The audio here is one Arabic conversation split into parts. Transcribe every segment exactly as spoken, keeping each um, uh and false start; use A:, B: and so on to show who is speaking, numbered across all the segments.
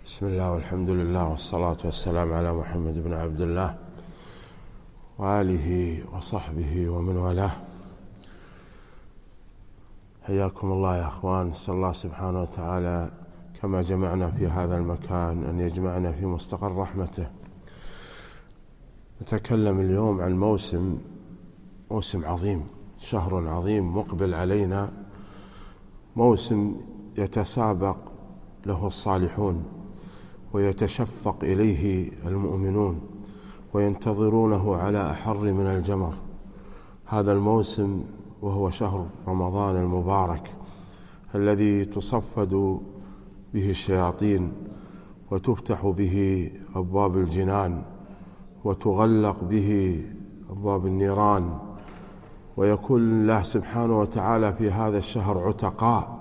A: بسم الله والحمد لله والصلاة والسلام على محمد بن عبد الله وآله وصحبه ومن والاه. حياكم الله يا أخوان. نسأل الله سبحانه وتعالى كما جمعنا في هذا المكان أن يجمعنا في مستقر رحمته. نتكلم اليوم عن موسم موسم عظيم، شهر عظيم مقبل علينا، موسم يتسابق له الصالحون ويتشفق إليه المؤمنون وينتظرونه على أحر من الجمر. هذا الموسم وهو شهر رمضان المبارك الذي تصفد به الشياطين وتفتح به أبواب الجنان وتغلق به أبواب النيران، ويكون الله سبحانه وتعالى في هذا الشهر عتقاء،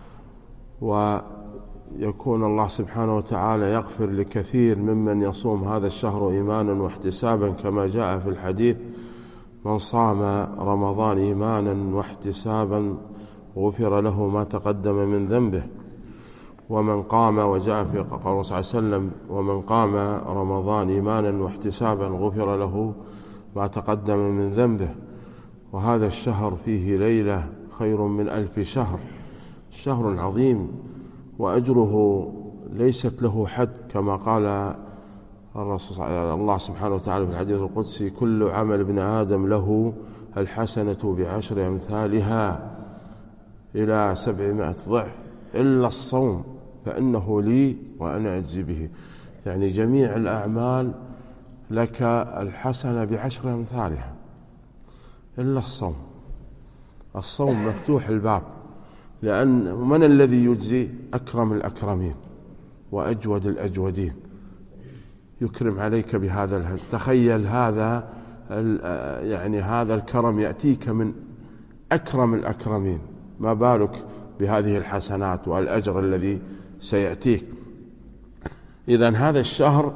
A: ويكون الله سبحانه وتعالى يغفر لكثير ممن يصوم هذا الشهر إيمانا واحتسابا، كما جاء في الحديث: من صام رمضان إيمانا واحتسابا غفر له ما تقدم من ذنبه. ومن قام، وجاء في قول صلى الله عليه وسلم: ومن قام رمضان إيمانا واحتسابا غفر له ما تقدم من ذنبه. وهذا الشهر فيه ليلة خير من ألف شهر، شهر عظيم وأجره ليست له حد، كما قال الرسول الله سبحانه وتعالى في الحديث القدسي: كل عمل ابن آدم له الحسنة بعشر أمثالها إلى سبعمائة ضعف إلا الصوم فإنه لي وأنا أجزي به. يعني جميع الأعمال لك الحسنة بعشر أمثالها إلا الصوم. الصوم مفتوح الباب، لأن من الذي يجزي؟ أكرم الأكرمين وأجود الأجودين، يكرم عليك بهذا الهدي. تخيل هذا يعني هذا الكرم يأتيك من أكرم الأكرمين، ما بالك بهذه الحسنات والأجر الذي سيأتيك. إذن هذا الشهر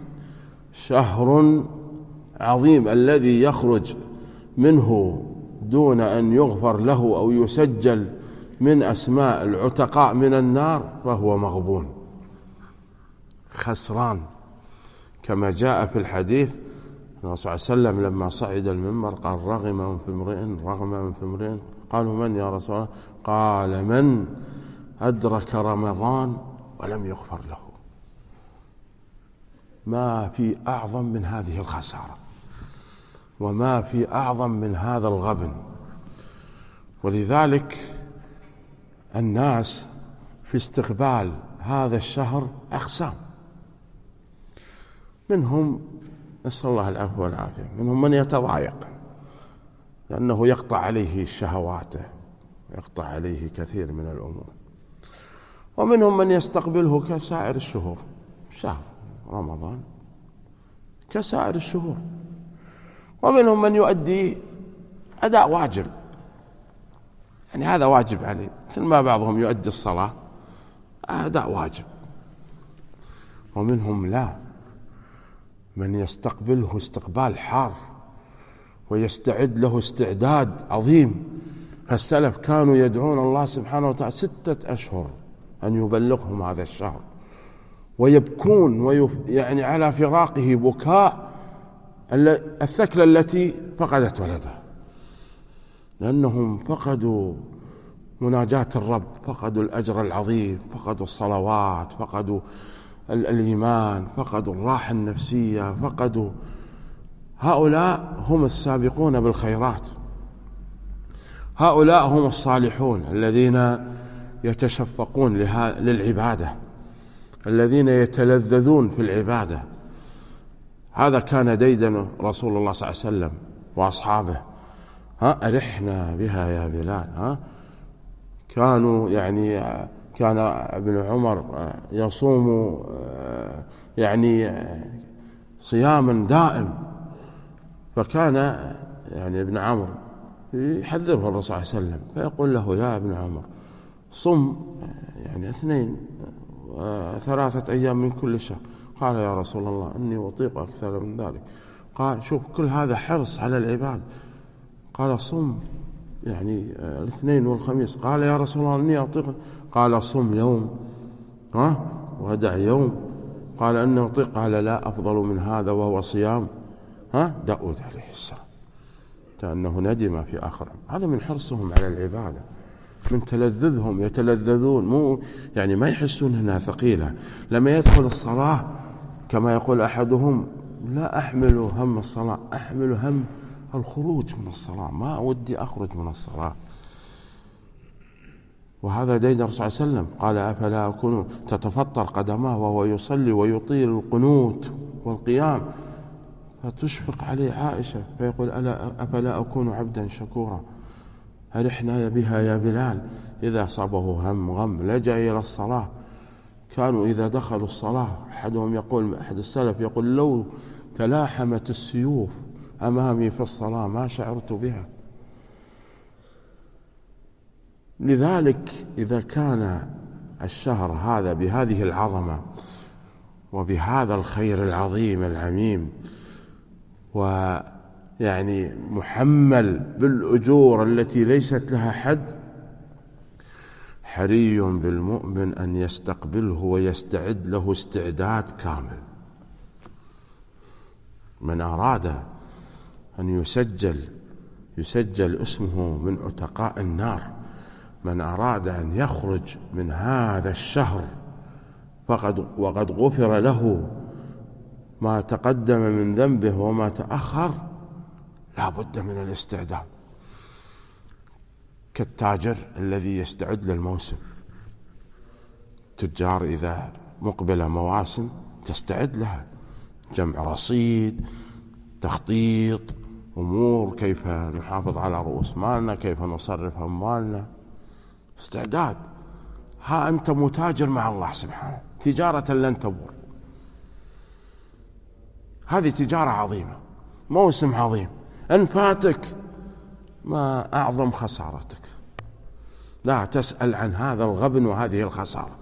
A: شهر عظيم الذي يخرج منه دون أن يغفر له أو يسجل من أسماء العتقاء من النار فهو مغبون خسران، كما جاء في الحديث الرسول صلى الله عليه وسلم لما صعد المنبر قال: رغم في امرئ رغم في امرئ. قالوا: من يا رسول الله؟ قال: من أدرك رمضان ولم يغفر له. ما في أعظم من هذه الخسارة، وما في أعظم من هذا الغبن. ولذلك الناس في استقبال هذا الشهر أقسام. منهم، نسأل الله العفو والعافية، منهم من يتضايق لأنه يقطع عليه شهواته، يقطع عليه كثير من الأمور. ومنهم من يستقبله كسائر الشهور، شهر رمضان كسائر الشهور. ومنهم من يؤدي أداء واجب، يعني هذا واجب عليه، مثل ما بعضهم يؤدي الصلاة أداء واجب. ومنهم لا، من يستقبله استقبال حار ويستعد له استعداد عظيم. فالسلف كانوا يدعون الله سبحانه وتعالى ستة أشهر أن يبلغهم هذا الشهر، ويبكون ويف يعني على فراقه بكاء الثكلى التي فقدت ولدها، لأنهم فقدوا مناجاة الرب، فقدوا الأجر العظيم، فقدوا الصلوات، فقدوا الإيمان، فقدوا الراحة النفسية، فقدوا. هؤلاء هم السابقون بالخيرات، هؤلاء هم الصالحون الذين يتشفقون للعبادة، الذين يتلذذون في العبادة. هذا كان ديدن رسول الله صلى الله عليه وسلم وأصحابه: ها أرحنا بها يا بلال. ها كانوا يعني كان ابن عمر يصوم يعني صياما دائم، فكان يعني ابن عمرو يحذره الرسول صلى الله عليه وسلم فيقول له: يا ابن عمر صم يعني اثنين ثلاثة أيام من كل شهر. قال: يا رسول الله إني أطيق أكثر من ذلك. قال: شوف، كل هذا حرص على العباد. قال: صم يعني الاثنين والخميس. قال: يا رسول الله إني أطيق. قال: صم يوم ها ودع يوم. قال أنه يطيق، قال لا، أفضل من هذا وهو صيام ها داود عليه السلام، كأنه ندم في آخر. هذا من حرصهم على العبادة، من تلذذهم، يتلذذون، مو يعني ما يحسون أنها ثقيلة. لما يدخل الصلاة كما يقول أحدهم: لا أحمل هم الصلاة، أحمل هم الخروج من الصلاة، ما ودي أخرج من الصلاة. وهذا دين الرسول صلى الله عليه وسلم، قال: أفلا أكون، تتفطر قدماه وهو يصلي ويطيل القنوت والقيام، فتشفق عليه عائشة فيقول: ألا أفلا أكون عبدا شكورا، أرحنا بها يا بلال. إذا أصابه هم غم لجأ إلى الصلاة. كانوا إذا دخلوا الصلاة، أحدهم يقول، أحد السلف يقول: لو تلاحمت السيوف أمامي في الصلاة ما شعرت بها. لذلك إذا كان الشهر هذا بهذه العظمة وبهذا الخير العظيم العميم، ويعني محمل بالأجور التي ليست لها حد، حري بالمؤمن أن يستقبله ويستعد له استعداد كامل. من أراد أن يسجل يسجل اسمه من عتقاء النار، من أراد أن يخرج من هذا الشهر فقد وقد غفر له ما تقدم من ذنبه وما تأخر، لا بد من الاستعداد. كالتاجر الذي يستعد للموسم، تجار إذا مقبل مواسم تستعد لها، جمع رصيد، تخطيط أمور، كيف نحافظ على رؤوس مالنا، كيف نصرف أموالنا، استعداد. ها أنت متاجر مع الله سبحانه، تجارة لن تبور. هذه تجارة عظيمة، موسم عظيم، إن فاتك ما أعظم خسارتك. لا تسأل عن هذا الغبن وهذه الخسارة.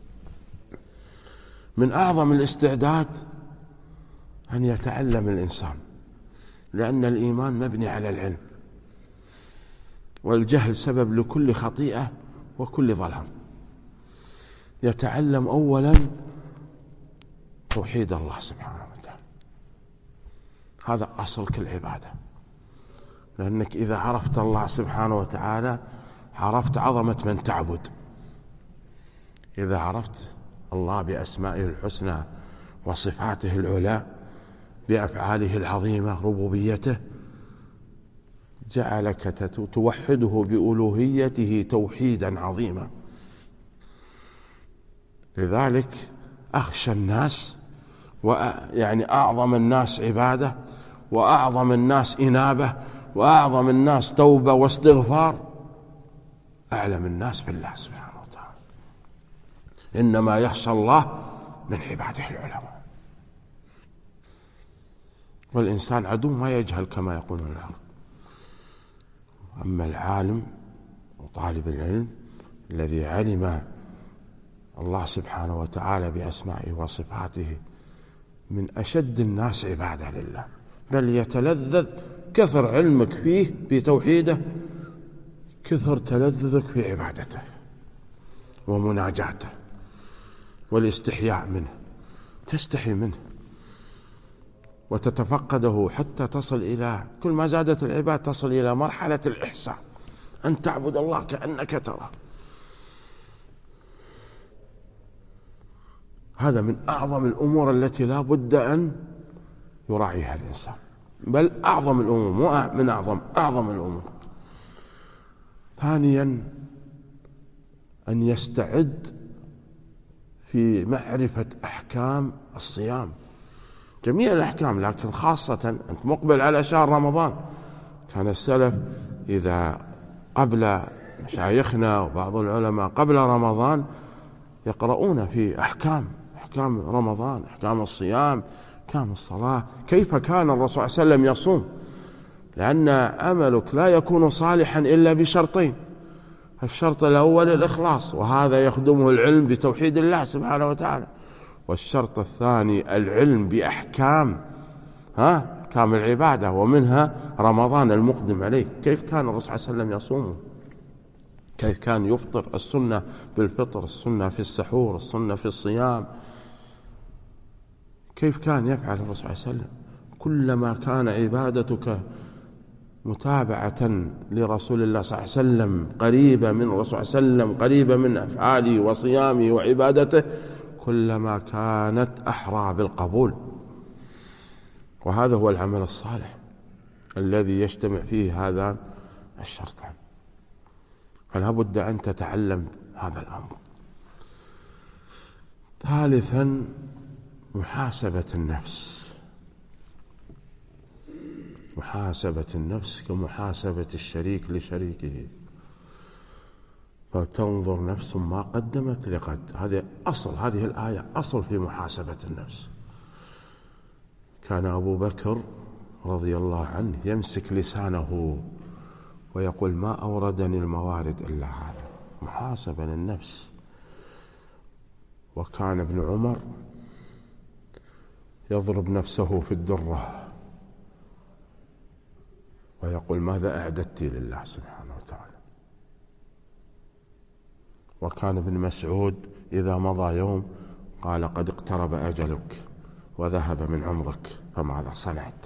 A: من أعظم الاستعداد أن يتعلم الإنسان، لأن الإيمان مبني على العلم، والجهل سبب لكل خطيئة وكل ظلام. يتعلم أولا توحيد الله سبحانه وتعالى، هذا أصل كل عبادة، لأنك إذا عرفت الله سبحانه وتعالى عرفت عظمة من تعبد. إذا عرفت الله بأسمائه الحسنى وصفاته العلى بأفعاله العظيمة ربوبيته، جعلك توحده بألوهيته توحيدا عظيما. لذلك أخشى الناس، ويعني أعظم الناس عبادة، وأعظم الناس إنابة، وأعظم الناس توبة واستغفار، أعلم الناس بالله سبحانه وتعالى. إنما يخشى الله من عباده العلماء. والإنسان عدو ما يجهل كما يقولون العرب. أما العالم وطالب العلم الذي علم الله سبحانه وتعالى بأسمائه وصفاته، من أشد الناس عبادة لله، بل يتلذذ كثر علمك فيه بتوحيده، كثر تلذذك في عبادته ومناجاته والاستحياء منه، تستحي منه وتتفقده حتى تصل إلى، كل ما زادت العبادة تصل إلى مرحلة الإحسان، أن تعبد الله كأنك تراه. هذا من أعظم الأمور التي لا بد أن يراعيها الإنسان، بل أعظم الأمور، مو من أعظم، أعظم الأمور. ثانيا أن يستعد في معرفة أحكام الصيام، جميع الأحكام، لكن خاصة أنت مقبل على شهر رمضان. كان السلف إذا قبل مشايخنا وبعض العلماء قبل رمضان يقرؤون في أحكام أحكام رمضان، أحكام الصيام، أحكام الصلاة، كيف كان الرسول صلى الله عليه وسلم يصوم، لأن عملك لا يكون صالحا إلا بشرطين: الشرط الأول الإخلاص، وهذا يخدمه العلم بتوحيد الله سبحانه وتعالى، والشرط الثاني العلم بأحكام ها أحكام العبادة، ومنها رمضان المقدم عليه. كيف كان الرسول صلى الله عليه وسلم يصوم؟ كيف كان يفطر، السنة بالفطر، السنة في السحور، السنة في الصيام، كيف كان يفعل الرسول صلى الله عليه وسلم. كلما كان عبادتك متابعة لرسول الله صلى الله عليه وسلم، قريبة من الرسول صلى الله عليه وسلم، قريبة من أفعاله وصيامه وعبادته، كلما كانت أحرى بالقبول. وهذا هو العمل الصالح الذي يجتمع فيه هذان الشرطان. فلا بد أن تتعلم هذا الأمر. ثالثا محاسبة النفس. محاسبة النفس كمحاسبة الشريك لشريكه، فتنظر نفس ما قدمت لغد. هذه أصل، هذه الآية أصل في محاسبة النفس. كان أبو بكر رضي الله عنه يمسك لسانه ويقول ما أوردني الموارد إلا هذا، محاسبة للنفس. وكان ابن عمر يضرب نفسه في الدرة ويقول ماذا أعددت لله سبحانه وتعالى. وكان ابن مسعود إذا مضى يوم قال قد اقترب أجلك وذهب من عمرك فماذا صنعت.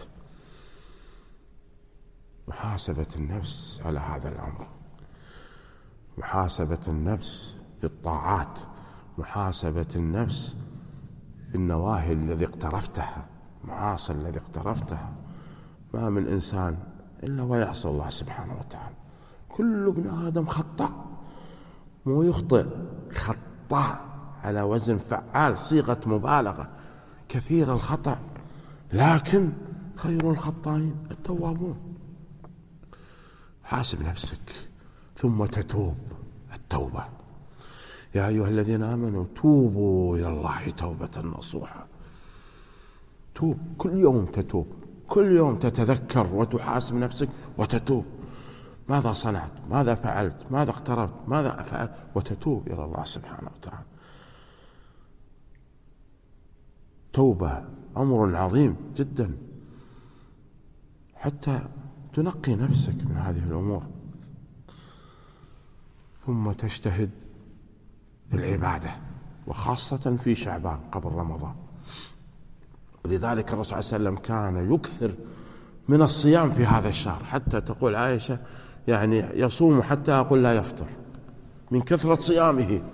A: محاسبة النفس على هذا الأمر، محاسبة النفس في الطاعات، محاسبة النفس في النواهي الذي اقترفتها، معاصي الذي اقترفتها. ما من إنسان إلا ويعصى الله سبحانه وتعالى. كل ابن آدم خطاء، مو يخطئ، خطاء على وزن فعال، صيغة مبالغة، كثير الخطأ، لكن خير الخطائين التوابون. حاسب نفسك ثم تتوب، التوبة. يا أيها الذين آمنوا توبوا إلى الله توبة نصوحا. توب، كل يوم تتوب، كل يوم تتذكر وتحاسب نفسك وتتوب. ماذا صنعت، ماذا فعلت، ماذا اقتربت، ماذا فعلت، وتتوب إلى الله سبحانه وتعالى. توبة أمر عظيم جدا حتى تنقي نفسك من هذه الأمور. ثم تجتهد بالعبادة، وخاصة في شعبان قبل رمضان. ولذلك الرسول صلى الله عليه وسلم كان يكثر من الصيام في هذا الشهر، حتى تقول عائشة يعني يصوم حتى أقول لا يفطر من كثرة صيامه.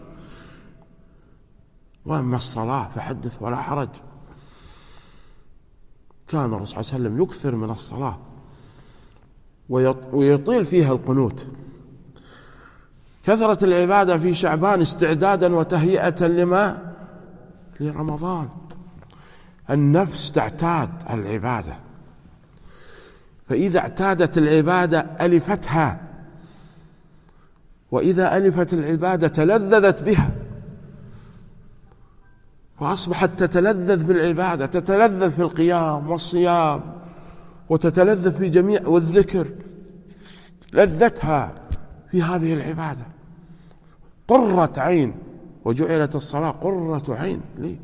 A: وأما الصلاة فحدث ولا حرج. كان الرسول صلى الله عليه وسلم يكثر من الصلاة ويطيل فيها القنوت. كثرة العبادة في شعبان استعدادا وتهيئة لما لرمضان. النفس تعتاد العبادة، فإذا اعتادت العبادة ألفتها، وإذا ألفت العبادة تلذذت بها، وأصبحت تتلذذ بالعبادة، تتلذذ في القيام والصيام، وتتلذذ في جميع والذكر، لذتها في هذه العبادة قرة عين. وجعلت الصلاة قرة عين لي.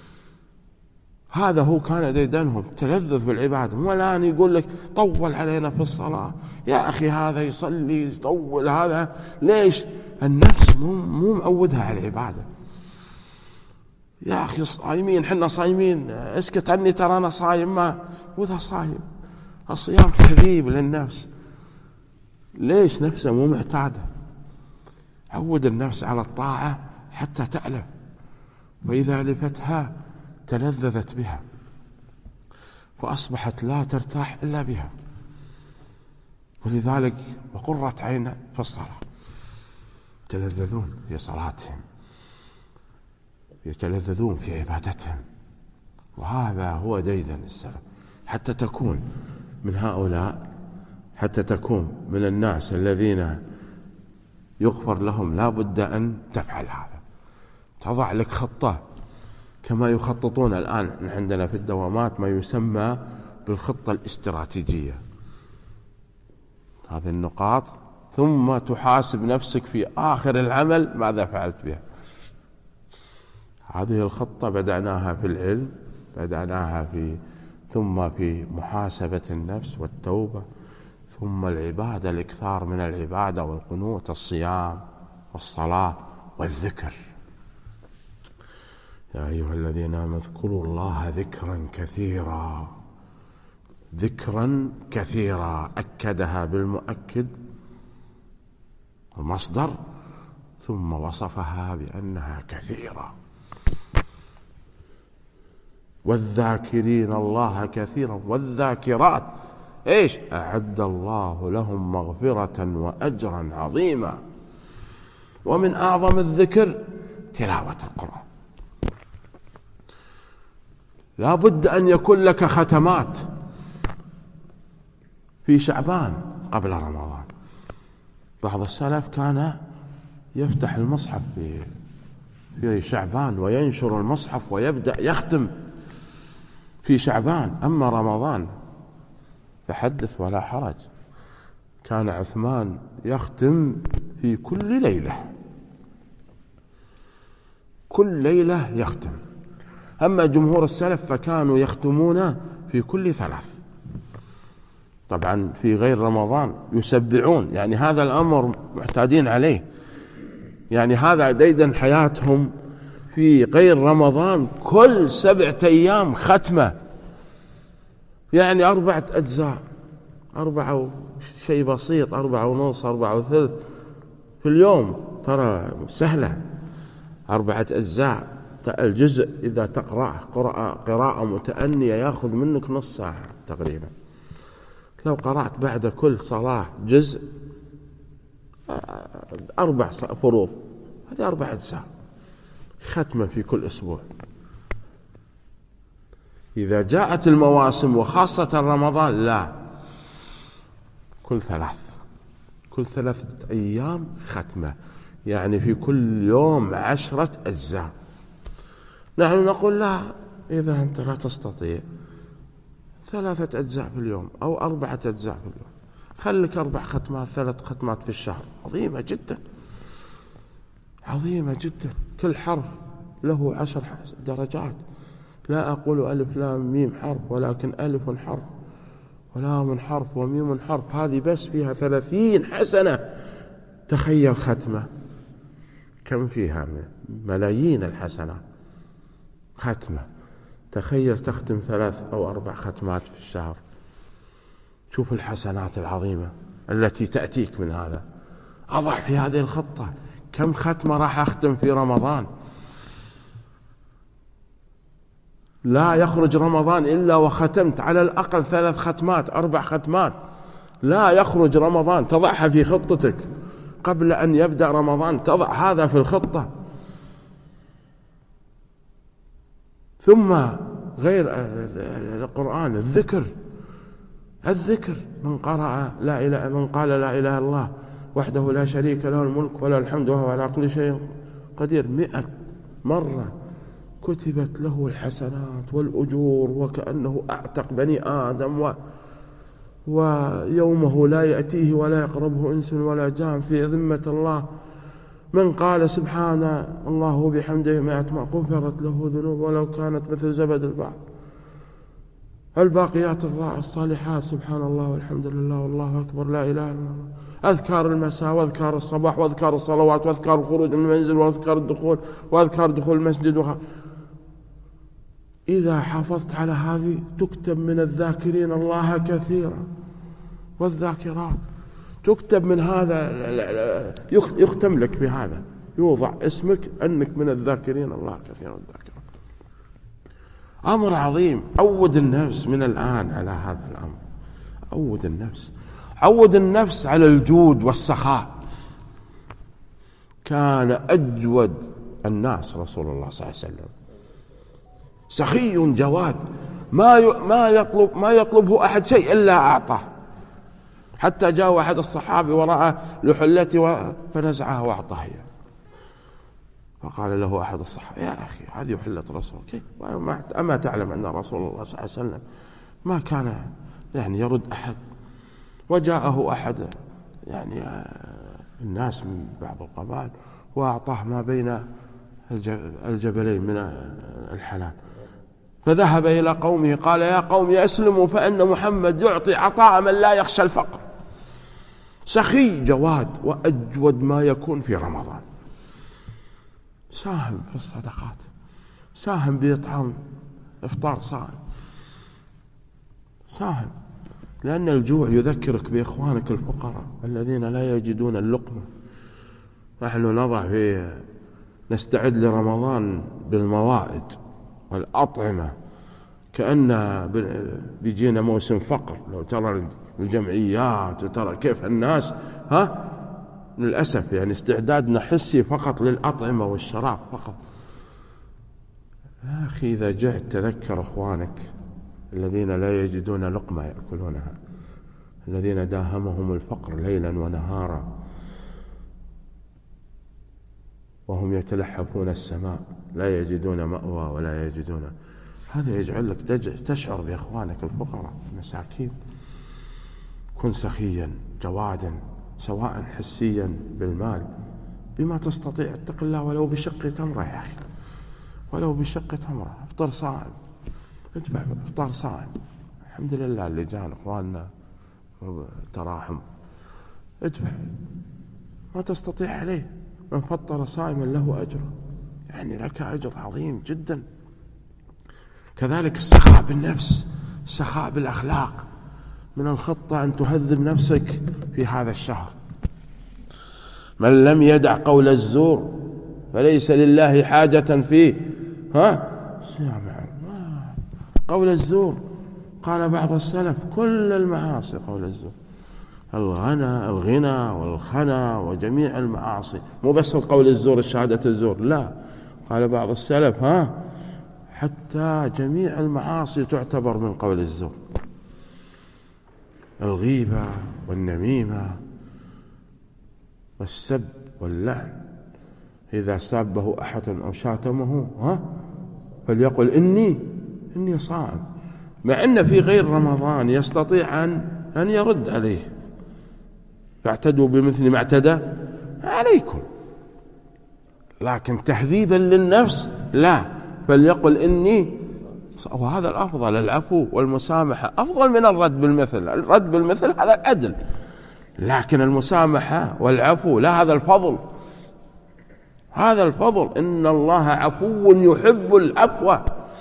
A: هذا هو كان ديدنهم، تلذذ بالعبادة. والآن يقول لك طول علينا في الصلاة، يا أخي هذا يصلي يطول، هذا ليش؟ النفس مو مو معودها على العبادة. يا أخي صايمين، حنا صايمين، اسكت عني ترى أنا صايم. ما وذا صايم. الصيام تهذيب للنفس. ليش؟ نفسه مو معتادة. عود النفس على الطاعة حتى تألف، وإذا ألفتها تلذذت بها، وأصبحت لا ترتاح إلا بها. ولذلك وقرة عين في الصلاة، يتلذذون في صلاتهم، يتلذذون في عبادتهم. وهذا هو ديدن السلف، حتى تكون من هؤلاء، حتى تكون من الناس الذين يغفر لهم. لا بد أن تفعل هذا، تضع لك خطة كما يخططون الآن عندنا في الدوامات ما يسمى بالخطة الاستراتيجية. هذه النقاط، ثم تحاسب نفسك في آخر العمل ماذا فعلت بها. هذه الخطة بدأناها في العلم، بدأناها في ثم في محاسبة النفس والتوبة، ثم العبادة، الإكثار من العبادة والقنوت، الصيام والصلاة والذكر. يا أيها الذين آمنوا اذكروا الله ذكرا كثيرا، ذكرا كثيرا، أكدها بالمؤكد المصدر، ثم وصفها بأنها كثيرة. والذاكرين الله كثيرا والذاكرات إيش أعد الله لهم مغفرة وأجرا عظيما. ومن أعظم الذكر تلاوة القرآن. لا بد أن يكون لك ختمات في شعبان قبل رمضان. بعض السلف كان يفتح المصحف في في شعبان وينشر المصحف ويبدأ يختم في شعبان. أما رمضان فحدث ولا حرج، كان عثمان يختم في كل ليلة، كل ليلة يختم. أما جمهور السلف فكانوا يختمون في كل ثلاث. طبعا في غير رمضان يسبعون، يعني هذا الأمر محتاجين عليه، يعني هذا ديدا حياتهم. في غير رمضان كل سبعة أيام ختمة، يعني أربعة أجزاء، أربعة شيء بسيط، أربعة ونص، أربعة وثلث في اليوم، ترى سهلة. أربعة أجزاء، الجزء إذا تقرأ قراءة متأنية يأخذ منك نص ساعة تقريبا. لو قرأت بعد كل صلاة جزء، أربع فروض، هذه أربع أجزاء، ختمة في كل أسبوع. إذا جاءت المواسم وخاصة رمضان لا، كل ثلاث كل ثلاثة أيام ختمة، يعني في كل يوم عشرة أجزاء. نحن نقول لا، إذا أنت لا تستطيع ثلاثة أجزاء في اليوم أو أربعة أجزاء في اليوم، خلك أربع ختمات، ثلاث ختمات في الشهر، عظيمة جدا، عظيمة جدا. كل حرف له عشر درجات. لا أقول ألف لام ميم حرف، ولكن ألف حرف ولام حرف وميم حرف، هذه بس فيها ثلاثين حسنة. تخيل ختمة كم فيها؟ ملايين الحسنات ختمة. تخيل تختم ثلاث أو أربع ختمات في الشهر، شوف الحسنات العظيمة التي تأتيك من هذا. أضع في هذه الخطة كم ختمة راح أختم في رمضان. لا يخرج رمضان إلا وختمت على الأقل ثلاث ختمات، أربع ختمات. لا يخرج رمضان، تضعها في خطتك قبل أن يبدأ رمضان، تضع هذا في الخطة. ثم غير القرآن الذكر، الذكر من قرأ لا إله من قال لا إله إلا الله وحده لا شريك له الملك وله الحمد وهو على كل شيء قدير مئة مرة، كتبت له الحسنات والأجور وكأنه أعتق بني آدم. و ويومه لا يأتيه ولا يقربه إنس ولا جان في ذمة الله. من قال سبحان الله وبحمده مئة ما غفرت له ذنوب ولو كانت مثل زبد البحر. الباقيات الصالحات سبحان الله والحمد لله والله أكبر لا إله إلا الله. أذكار المساء وأذكار الصباح وأذكار الصلوات وأذكار الخروج من المنزل وأذكار الدخول وأذكار دخول المسجد وخ... إذا حافظت على هذه تكتب من الذاكرين الله كثيرا والذاكرات. تكتب من هذا، يختم لك بهذا، يوضع اسمك أنك من الذاكرين الله كثيرا والذاكرات. أمر عظيم. عود النفس من الآن على هذا الأمر. عود النفس، عود النفس على الجود والسخاء. كان أجود الناس رسول الله صلى الله عليه وسلم، سخي جواد، ما ما يطلب ما يطلبه أحد شيء إلا أعطاه. حتى جاء أحد الصحابة ورأى لحلته فنزعها وأعطاه إياه. فقال له أحد الصحابة يا أخي هذه حلة رسول، كيف أما تعلم أن رسول الله صلى الله عليه وسلم ما كان يعني يرد أحد. وجاءه أحد يعني الناس من بعض القبائل وأعطاه ما بين الجبلين من الحلال. فذهب إلى قومه قال يا قوم أسلموا فإن محمد يعطي عطاء من لا يخشى الفقر. سخي جواد وأجود ما يكون في رمضان. ساهم في الصدقات، ساهم بإطعام إفطار صائم، ساهم، لأن الجوع يذكرك بإخوانك الفقراء الذين لا يجدون اللقمة. نحن نضع في نستعد لرمضان بالموائد والأطعمة كأن بيجينا موسم فقر. لو ترى الجمعيات وترى كيف الناس، ها للأسف يعني استعدادنا حسي فقط للأطعمة والشراب فقط. يا أخي إذا جعت تذكر أخوانك الذين لا يجدون لقمة يأكلونها، الذين داهمهم الفقر ليلا ونهارا وهم يتلحفون السماء، لا يجدون مأوى ولا يجدون. هذا يجعل لك تشعر بإخوانك الفقراء المساكين. كن سخيا جوادا، سواء حسيا بالمال بما تستطيع. اتق الله ولو بشق تمرة يا أخي، ولو بشق تمرة. افطر صائم، اتبع افطار صائم. الحمد لله اللي جان اخواننا تراحم، اتبع ما تستطيع عليه. من فطر صائما له أجر، يعني لك أجر عظيم جدا. كذلك السخاء بالنفس، السخاء بالأخلاق. من الخطة أن تهذب نفسك في هذا الشهر. من لم يدع قول الزور فليس لله حاجة فيه. ها قول الزور، قال بعض السلف كل المعاصي قول الزور، الغنى الغنى والخنا وجميع المعاصي، مو بس قول الزور الشهادة الزور، لا، قال بعض السلف ها حتى جميع المعاصي تعتبر من قول الزور. الغيبة والنميمة والسب واللعن، إذا سابه أحد أو شاتمه ها فليقل إني إني صائم، مع أن في غير رمضان يستطيع أن أن يرد عليه. فاعتدوا بمثل ما اعتدى عليكم، لكن تهذيبا للنفس لا، فليقل إني. وهذا الأفضل، العفو والمسامحة أفضل من الرد بالمثل. الرد بالمثل هذا العدل، لكن المسامحة والعفو لا، هذا الفضل، هذا الفضل. إن الله عفو يحب العفو.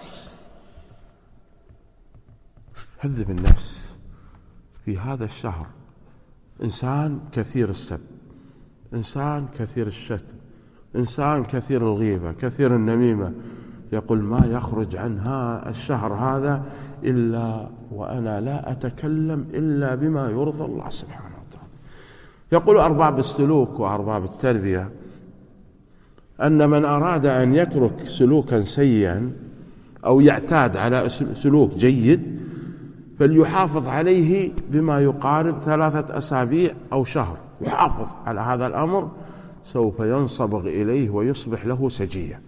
A: هذب النفس في هذا الشهر. إنسان كثير السب، إنسان كثير الشتم، إنسان كثير الغيبة، كثير النميمة، يقول ما يخرج عنها الشهر هذا إلا وأنا لا أتكلم إلا بما يرضى الله سبحانه وتعالى. يقول أرباب السلوك وأرباب التربية أن من أراد أن يترك سلوكا سيئا أو يعتاد على سلوك جيد فليحافظ عليه بما يقارب ثلاثة أسابيع أو شهر. يحافظ على هذا الأمر سوف ينصبغ إليه ويصبح له سجية.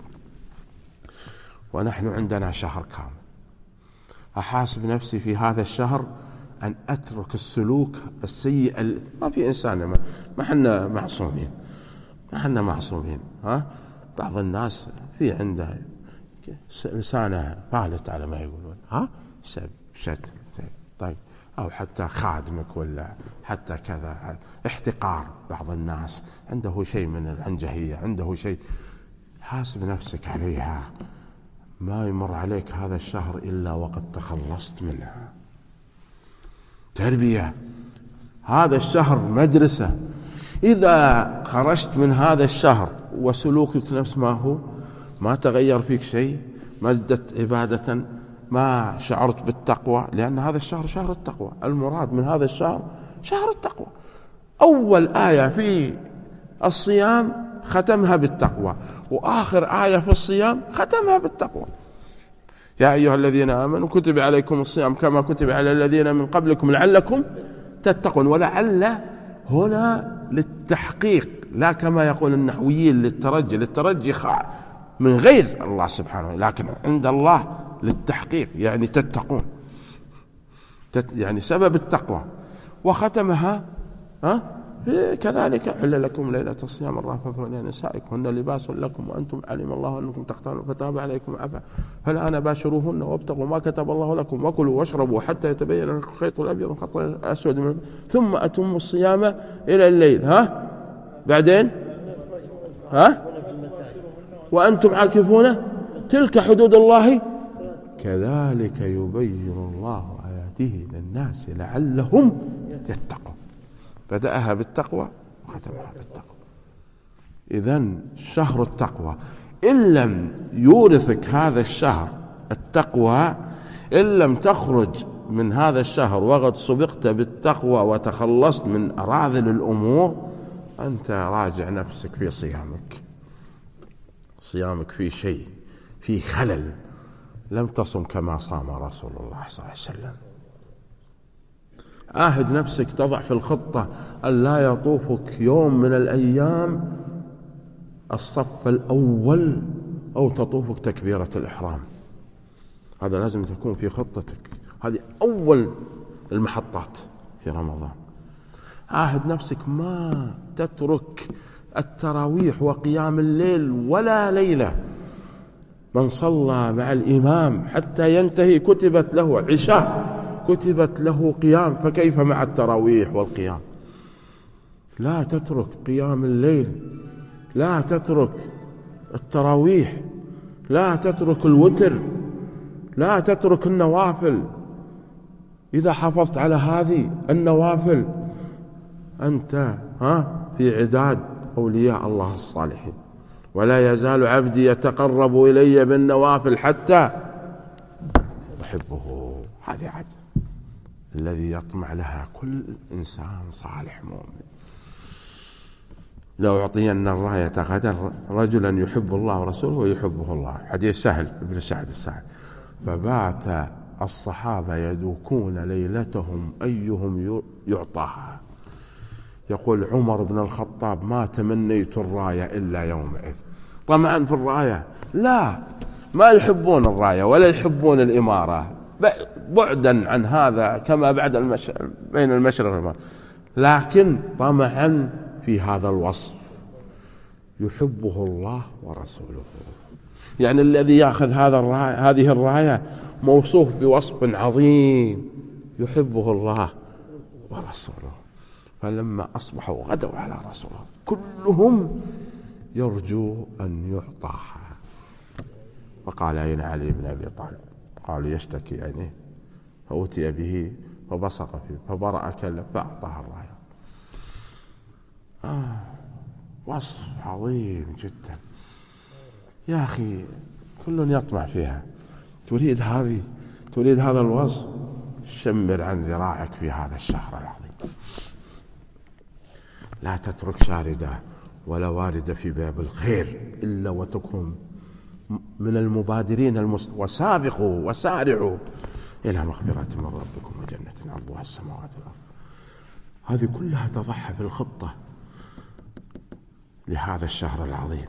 A: ونحن عندنا شهر كامل. أحاسب نفسي في هذا الشهر أن أترك السلوك السيء. ما في إنسان، ما, ما حنا معصومين، ما حنا معصومين. ها بعض الناس في عنده لسانه فالت على ما يقولون، ها سب شتم، طيب، أو حتى خادمك ولا حتى كذا، احتقار. بعض الناس عنده شيء من العنجهية، عنده شيء. حاسب نفسك عليها. ما يمر عليك هذا الشهر إلا وقد تخلصت منها. تربية، هذا الشهر مدرسة. إذا خرجت من هذا الشهر وسلوكك نفس ما هو، ما تغير فيك شيء، ما ازددت عبادة، ما شعرت بالتقوى، لأن هذا الشهر شهر التقوى. المراد من هذا الشهر شهر التقوى. أول آية في الصيام ختمها بالتقوى، وآخر آية في الصيام ختمها بالتقوى. يا أيها الذين آمنوا كتب عليكم الصيام كما كتب على الذين من قبلكم لعلكم تتقون. ولعل هنا للتحقيق، لا كما يقول النحويين للترجي. للترجي من غير الله سبحانه، لكن عند الله للتحقيق، يعني تتقون، يعني سبب التقوى. وختمها ها كذلك أحل لكم ليلة الصيام الرفث إلى نسائكم هن لباس لكم وأنتم علم الله أنكم تختارون فتاب عليكم عفا فالآن باشروهن وابتغوا ما كتب الله لكم وكلوا واشربوا حتى يتبين لكم الخيط الأبيض من الخيط الأسود من ثم أتموا الصيام إلى الليل. ها بعدين ها وأنتم عاكفون تلك حدود الله كذلك يبين الله آياته للناس لعلهم يتقون. بدأها بالتقوى وختمها بالتقوى. إذن شهر التقوى إن لم يورثك هذا الشهر التقوى، إن لم تخرج من هذا الشهر وقد سبقت بالتقوى وتخلصت من أراذل الأمور، أنت راجع نفسك في صيامك، صيامك في شيء، في خلل، لم تصم كما صام رسول الله صلى الله عليه وسلم. عاهد نفسك تضع في الخطة أن لا يطوفك يوم من الأيام الصف الأول أو تطوفك تكبيرة الإحرام. هذا لازم تكون في خطتك، هذه أول المحطات في رمضان. عاهد نفسك ما تترك التراويح وقيام الليل ولا ليلة. من صلى مع الإمام حتى ينتهي كتبت له عشاء، كتبت له قيام، فكيف مع التراويح والقيام؟ لا تترك قيام الليل، لا تترك التراويح، لا تترك الوتر، لا تترك النوافل. إذا حافظت على هذه النوافل أنت ها في عداد أولياء الله الصالحين. ولا يزال عبدي يتقرب إلي بالنوافل حتى أحبه. هذه عد الذي يطمع لها كل إنسان صالح مؤمن. لو أعطين الراية غدا رجلا يحب الله ورسوله ويحبه الله، حديث سهل بن سعد الساعدي. فبات الصحابة يدوكون ليلتهم أيهم يعطاها. يقول عمر بن الخطاب ما تمنيت الراية إلا يومئذ. طمعا في الراية؟ لا، ما يحبون الراية ولا يحبون الإمارة، بعدا عن هذا كما بعد المش... بين المشرق والمغرب، لكن طمعا في هذا الوصف يحبه الله ورسوله. يعني الذي يأخذ هذا الراية، هذه الراية موصوف بوصف عظيم يحبه الله ورسوله. فلما أصبحوا غدوا على رسول الله كلهم يرجو أن يعطاها. فقال أين علي بن أبي طالب؟ قالوا يشتكي عينيه، فأتي به فبصق فيه فبرأ كله فأعطاها الراية. آه وصف عظيم جدا يا أخي، كل يطمع فيها. تريد هذه، تريد هذا الوصف، شمر عن ذراعك في هذا الشهر العظيم. لا تترك شاردة ولا واردة في باب الخير إلا وتكون من المبادرين المس... وسابقوا وسارعوا إلى مغفرة من ربكم وجنة عرضها السماوات والأرض. هذه كلها تضحى في الخطة لهذا الشهر العظيم.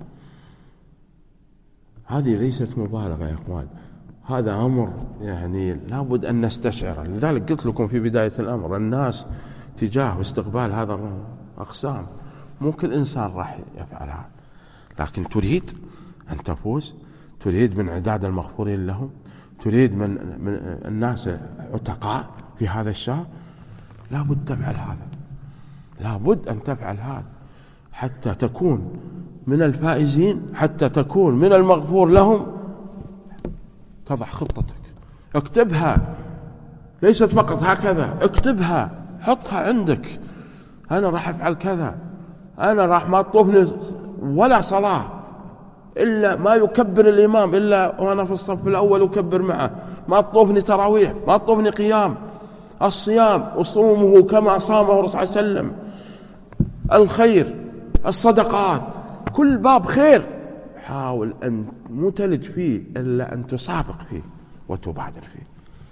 A: هذه ليست مبالغة يا أخوان، هذا أمر يعني لابد أن نستشعر. لذلك قلت لكم في بداية الأمر الناس تجاه استقبال هذا أقسام، مو كل إنسان راح يفعلها، لكن تريد أن تفوز، تريد من عداد المغفورين لهم، تريد من, من الناس عتقاء في هذا الشهر، لابد تفعل هذا، لابد أن تفعل هذا حتى تكون من الفائزين، حتى تكون من المغفور لهم. تضع خطتك، اكتبها، ليست فقط هكذا، اكتبها، حطها عندك. أنا راح أفعل كذا، أنا راح ما تطوفني ولا صلاة إلا ما يكبر الإمام إلا وأنا في الصف الأول أكبر معه، ما تطوفني تراويح، ما تطوفني قيام. الصيام وصومه كما صامه الرسول صلى الله عليه وسلم، الخير، الصدقات، كل باب خير حاول أن مو تلج فيه إلا أن تسابق فيه وتبادر فيه.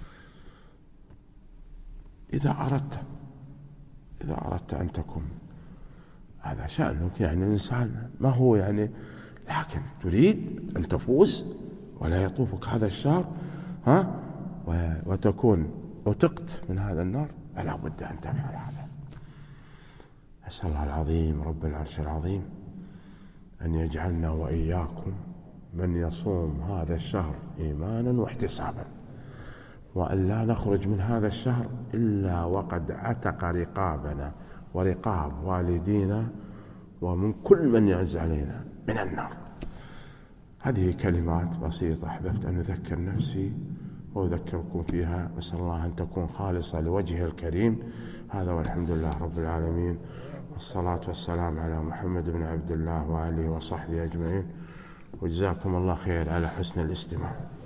A: إذا أردت إذا أردت أن تكون هذا شأنك، يعني الإنسان ما هو يعني، لكن تريد أن تفوز ولا يطوفك هذا الشهر ها وتكون عتقت من هذا النار، فلا بد أن تفعل هذا. أسأل الله العظيم رب العرش العظيم أن يجعلنا وإياكم من يصوم هذا الشهر إيمانا واحتسابا، وأن لا نخرج من هذا الشهر إلا وقد عتق رقابنا ورقاب والدينا ومن كل من يعز علينا من النار. هذه كلمات بسيطة أحببت أن أذكر نفسي وأذكركم فيها، أسأل الله أن تكون خالصة لوجهه الكريم. هذا والحمد لله رب العالمين، والصلاة والسلام على محمد بن عبد الله وآله وصحبه أجمعين، وجزاكم الله خير على حسن الاستماع.